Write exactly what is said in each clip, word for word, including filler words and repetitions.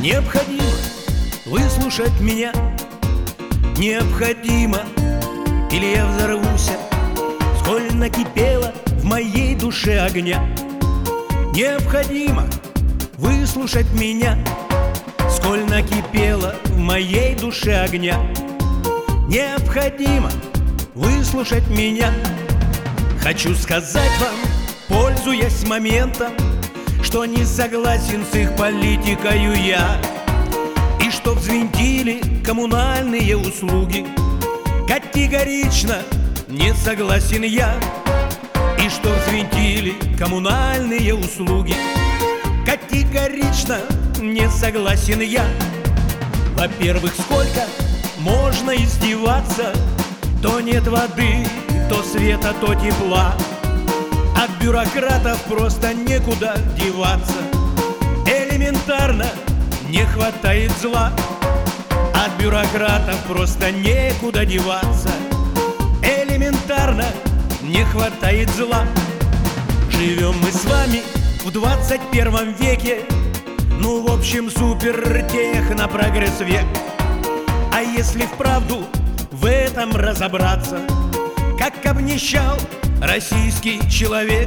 Необходимо выслушать меня, необходимо, или я взорвусь, сколь накипело в моей душе огня. Необходимо выслушать меня, сколь накипело в моей душе огня. Необходимо выслушать меня. Хочу сказать вам, пользуясь моментом, что не согласен с их политикою я, и что взвинтили коммунальные услуги. Категорично не согласен я, и что взвинтили коммунальные услуги. Категорично не согласен я. Во-первых, сколько можно издеваться? То нет воды, то света, то тепла. От бюрократов просто некуда деваться. Элементарно не хватает зла. От бюрократов просто некуда деваться. Элементарно не хватает зла. Живем мы с вами в двадцать первом веке. Ну, в общем, супер технопрогресс век. А если вправду в этом разобраться, как обнищал российский человек.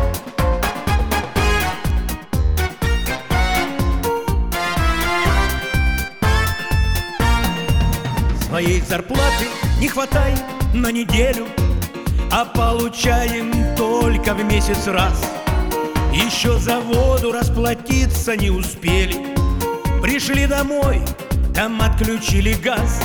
Своей зарплаты не хватает на неделю, а получаем только в месяц раз. Еще за воду расплатиться не успели. Пришли домой, там отключили газ.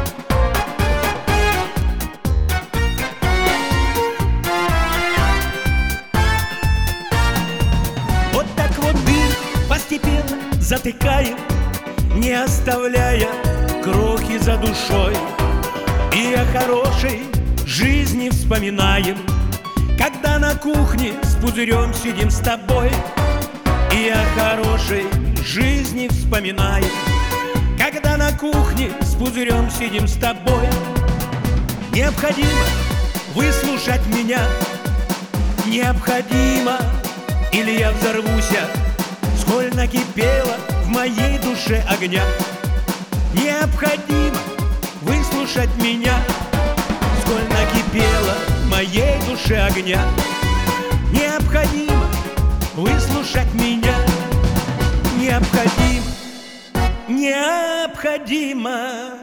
Вот так вот дым постепенно затыкаем, не оставляя крохи за душой. И о хорошей жизни вспоминаем, когда на кухне с пузырем сидим с тобой. И о хорошей жизни вспоминаем, когда на кухне с пузырем сидим с тобой. Необходимо выслушать меня, необходимо, или я взорвусь, сколь накипело в моей душе огня. Необходимо выслушать меня, сколь накипело в моей душе огня. Необходимо выслушать меня, необходимо, необходимо.